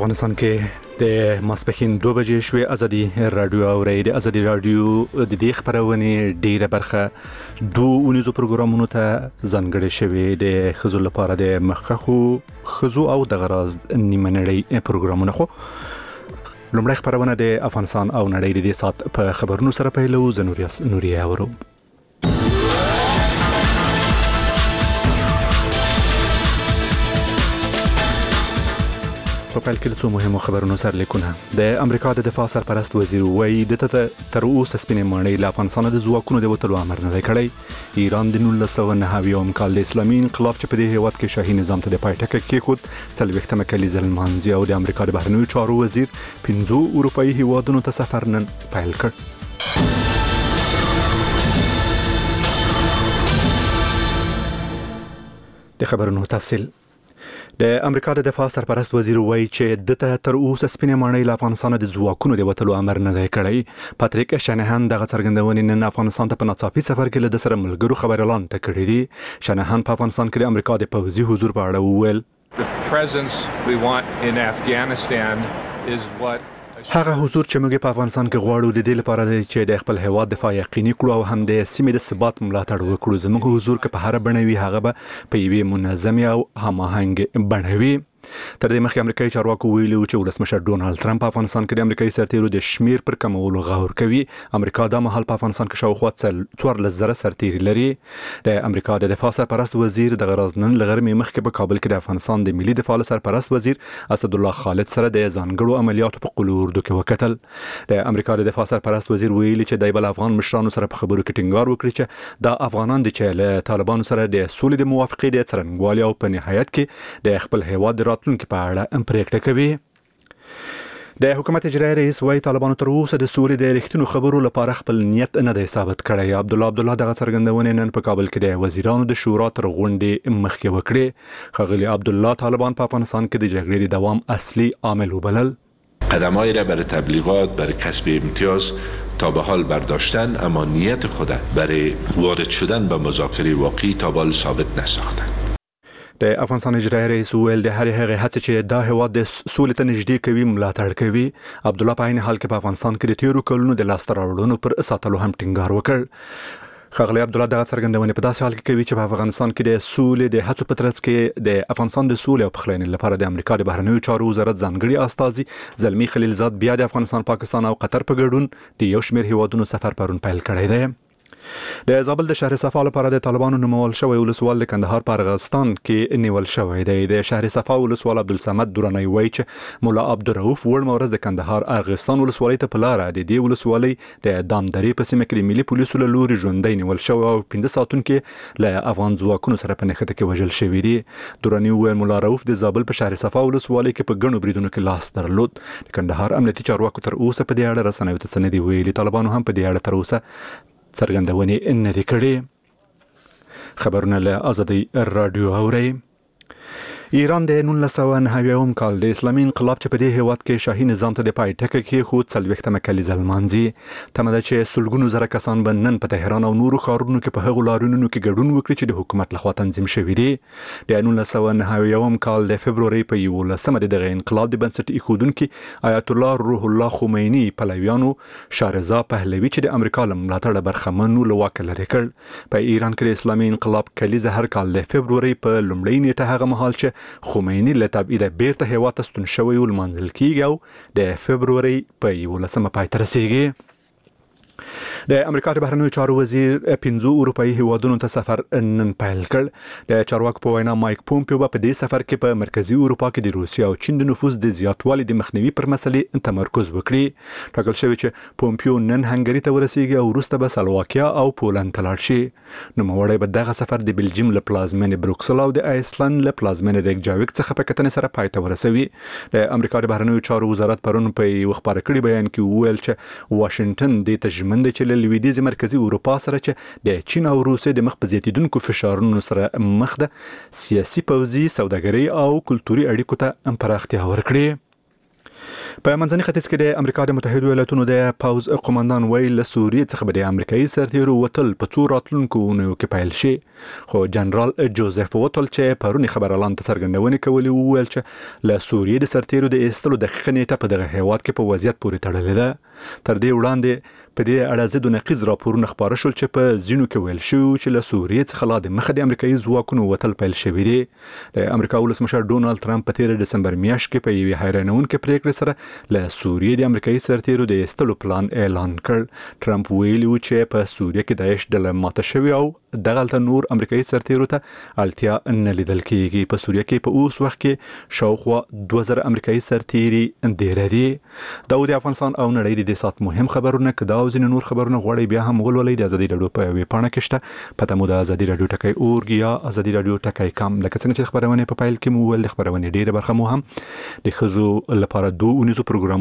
افغانستان کې د ماسپښین 2 بجې شوې ازادي رادیو اوري د ازادي رادیو د دې خبرونه ډیره برخه دوه ونیزو پروګرامونو ته ځانګړې شوې د خزو لپاره د مخخو خزو او د غراز نیمنړی پروګرامونه خو لومړی خبرونه د افغانستان او نړۍ د سات په خبرونو سره پیلو زنوریاس نوریا ورو په پیل کې د څو مهمو خبرونو سره لیکونه د امریکا د دفاع سرپرست وزیر وایي د تر اوسه سپینې ماڼۍ له افغانستان د ځواکونو د وټلو امر نه کړی ایران د 1990 کال د اسلامي انقلاب چې په دې هیواد کې شاهي نظام ته د پایټک کې خود څلويختمه کلیزه المانزي او د امریکا د بهرنیو چارو وزیر 15 اروپאי هیوادونو ته سفر نن پیل کړ د خبرونو تفصیل د امریکا د دفاع سرپرست وزیر وایي چې د تر اوسه سپینې ماڼۍ له افغانستان د ځواکونو د وټلو امر نه دی کړی پاتریک شنهان دغه څرګندونې نن افغانستان ته په ناڅاپي سفر کې له سره ملګرو خبر اعلان کړی دی شنهان په افغانستان کې د امریکا د پوځي حضور په اړه وویل The presence we want in Afghanistan is what هغه حضور چې موږ په افغانستان کې غواړو د دې لپاره دی چې د خپل هیواد دفاع یقیني کړو او هم د سیمې د ثبات ملاتړ وکړو زموږ حضور کې په هر بڼوي هغه به په یوې منظمه او هماهنګ بڼوي تر دې مخکې امریکایي چارواکو ویلي چې ولسمشر ډونالد ترامپ په افغانستان کې د امریکایي سرتیرو د شمیر پر کمولو غور کوي امریکا د مهال په افغانستان کې شاوخوا 14,000 سرتیري لري د امریکا د دفاع سرپرست وزیر د غرازنن لغرمې مخکې په کابل کې د افغانستان د ملي دفاع سرپرست وزیر اسد الله خالد سره د ځانګړو عملیاتو په قلوردو کې وکتل د امریکا د دفاع سرپرست وزیر ویلي چې د بل افغان مشرانو سره په خبرو کې ټینګار وکړي چې د افغانان د چاله طالبانو سره د سولې د موافقې د څرنګوالي او په نهایت کې د خپل هیواد راتلونکو په اړه پریکړه کوي د حکومت اجرایی رئیس وايي طالبانو تر اوسه د سولې د رښتینو خبرو لپاره خپل نیت نه دی ثابت کړی عبدالله دغه څرګندونه نن په کابل کې د وزیرانو د شورا تر غونډې مخکې وکړي خغلی عبدالله طالبان په افغانستان کې د جګړې د دوام اصلي عامل وبلل قدم‌هایی را برای تبلیغات برای کسب امتیاز تا به حال برداشتن اما نیت خود برای وارد شدن به مذاکره واقعی تا به حال ثابت نساختند د افغانستان اجرایی رئیس ویل د هر هغه هڅه چې د هیواد د سولې ته نږدې کوي ملاتړ کوي عبدالله په عین حال کې په افغانستان کې د تیرو کلونو د لاس راوړنو پر ساتلو هم ټینګار وکړ خغلی عبدالله دغه څرګندونه په داسې حال کې کوي چې په افغانستان کې د سولې د هڅو په ترڅ کې د افغانستان د سولې او پخلاینې لپاره د امریکا د بهرنیو چارو وزارت ځانګړي استازي زلمی خلیلزاد بیا د افغانستان پاکستان او قطر په ګډون د یو شمېر هیوادونو سفر پرون پیل کړی دی د زابل د شهر صفا لپاره د طالبانو نومول شوی ولسوال د کندهار په ارغستان کې نیول شوی دی د شهر صفا ولسوال عبدالصمد درانی وایي چې مولا عبدالرؤوف وړ مورز د کندهار ارغستان ولسوالۍ ته په لار د دې ولسوالۍ د دامدرې په سیمه کې د ملي پولیسو له لوري ژوندۍ نیول شوی او 15 ساتونکو له افغان ځواکونو سره په نښته کې وژل شوی دي درانی وویل مولا رؤوف د زابل په شهر صفا ولسوالۍ کې په ګڼو بریدونو کې لاس درلود د کندهار امنیتي چارواکو تر اوسه په دې اړه رسنیو ته څه نه دي ویلي طالبانو هم په دې اړه تر اوسه څرګندونې نه دي کړې خبرونه له ازادي رادیو اوري ایران د 1990 کال د اسلامي انقلاب چې په دې هیواد کې شاهي نظام ته د پایټک کې خود څلويختمه کلیزه المانزي تمه ده چې سلګونو زره کسان به نن په تهران او نورو ښارونو کې په هغو لارونو کې ګډون وکړي چې د حکومت لخوا تنظیم شوی دی د 1990 کال د فبرवरी په 11 دغه انقلاب د بنسټ ایښودونکو آیت الله روح الله خمینی پلویانو شارزا پهلوي چې د امریکا له ملاتړ برخمنو لواک لري کړ په ایران کې د اسلامي انقلاب کلیزه هر کال د فبرवरी په لومړۍ نیټه هغه مهال چې خمینی له تبعید بیرته هیواد ته ستون شوی ول منځل کیږي او د فبرवरी په 11 پای ته رسیږي د امریکا د بهرنیو چارو وزیر 15 اروپאי هیوادونو ته سفر نن پیل کړ د چارواکو په وینا مایک پومپیو په دې سفر کې په مرکزی اروپا کې د روسیا او چین د نفوذ د زیاتوالي د مخنیوي پر مسلې تمرکز وکړي ټاکل شوی چې پومپیو نن هنګری ته ورسیږي او وروسته به سلواکیا او پولند ته لاړ شي نو موړی به دغه سفر د بلجیم له پلازمینې بروکسل او د آیسلند له پلازمینې ریکجاویک څخه په کتنې سره پای ته ورسوي د امریکا د بهرنیو چارو وزارت پرون په یو خبر کړي بیان کې وویل چې واشنگټن د تجمن د چل لویدیز مرکزی اروپا سره چې د چین او روسیې د مخ په زیاتیدونکو فشارونو سره مخ ده سیاسي پوځي سوداګري او کلتوري اړیکو ته پراختیا ورکړي په منځني ختیځ کې د امریکا د متحده ایالاتونو د پوز قوماندان ویل له سوریې څخه به د امریکایي سرتیرو وتل په څو راتلونکو اونیو کې پیل شي. خو جنرال جوزف وټل چې پرونی خبر اعلان ته څرګندونې کولې وویل چې له سوریې د سرتیرو د ایستلو دقیقه نیټه په دغه هیواد کې په وضعیت پورې تړلې ده. تر دې وړاندې په دې اړه ضد نقیض راپورونه خپاره شول چې په ځینو کې ویل شو چې له سوریې څخه لا د مخه د امریکایي ځواکونو وتل پیل شوی دی. د امریکا ولسمشر ډونالد ټرمپ په 13 دسمبر میاشت کې په یوې حیرانونکې پریکړې سره له سوریې د امریکایي سرتیرو د ایستلو پلان اعلان کړ. ټرمپ ویلي و چې په سوریې کې داعش ډله ماته شوې او دغلته نور امریکایي سرتیرو ته اړتیا نه لیدل کېږي. په سوریې کې په اوس وخت کې شاوخوا 2000 امریکایي سرتیري ډېر دي. دا د افغانستان او نړۍ د سات مهم خبرونه کدا او ځینې نور خبرونه غواړي بیا هم ولولئ د ازادي رادیو په ویب پاڼه کې شته. پته مو د ازادي رادیو ټکی اورګ یا ازادي رادیو ټکی کام. لکه څنګه چې خبرونه په پایل کې مو ول د خبرونه ډیره برخه مو هم د خزو لپاره 2 اونیزو پروګرام